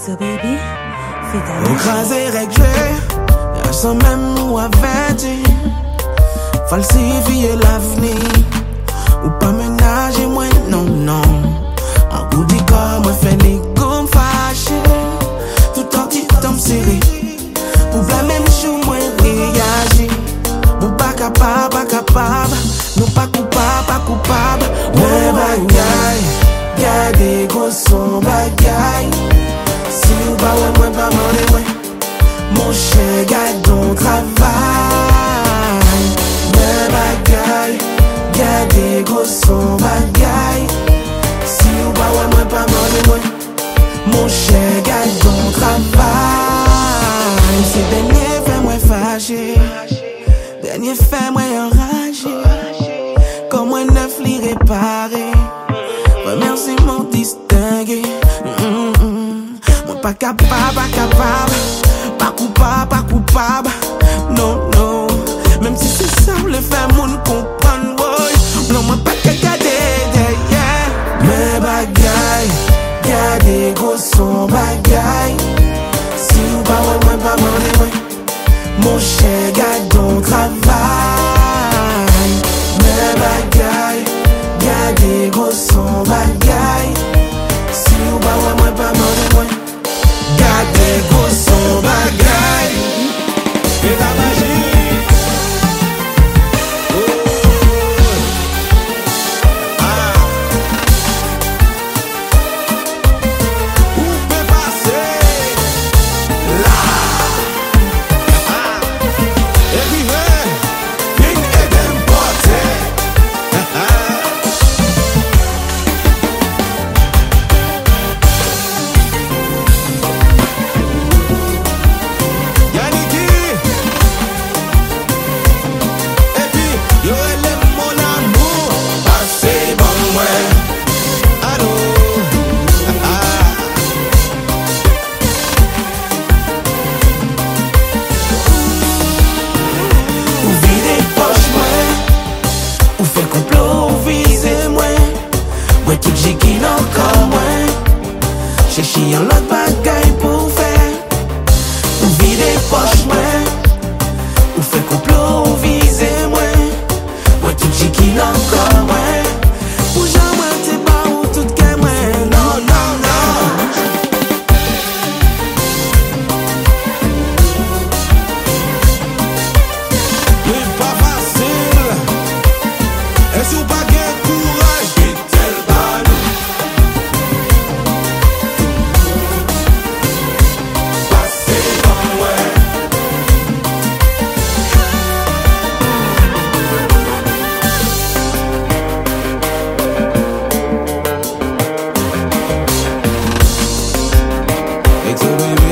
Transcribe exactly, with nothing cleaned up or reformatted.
So baby, fais ta Ou crasé réglé, sans même nous avertir. Falsifier l'avenir, ou pas ménager moi, non, non. En goût dit comme moi fait les goûts fâchés. Tout en petit temps serré, pour la même chose moi réagir. Nous pas capable, pas capable, nous pas coupable, pas coupable. Ouais bagaille, gardez gros son bagaille. Si ou pas ouais moi pas m'en ouais. Mon cher garde ton travail. Ouais bagaille, gardez gros son bagaille. Si ou pas ouais moi pas m'en ouais. Mon cher garde ton travail. C'est dernier fait moi fâché. Dernier fait moi enragé. Comme moi neuf li réparé. Remerciement distingué. Mm-mm. Moi pas capable, pas capable. Pas coupable, pas coupable. Non, non. Même si c'est ça, le fait moun comprendre, boy. Non, moi pas qu'à garder, yeah. Mais bagaille, garder gros son bagaille. Si ou pas, ouais, moi pas m'en ouais. Mon cher, garde ton travail. Mais bagaille, garder gros son bagaille. Si ou pas, ouais, moi pas m'en ouais. Gardez gros son bagaille. Et la magie. J'ai chié en l'autre bagaille pour faire. Ou vider poche moi. Ou fait complot ou viser moi. Moi tout j'ai qui encore moi. Ou jamais t'es pas ou tout qu'est moi. Non, non, non. C'est pas facile. Et si ou pas gain courage, et tel banou. It's a baby.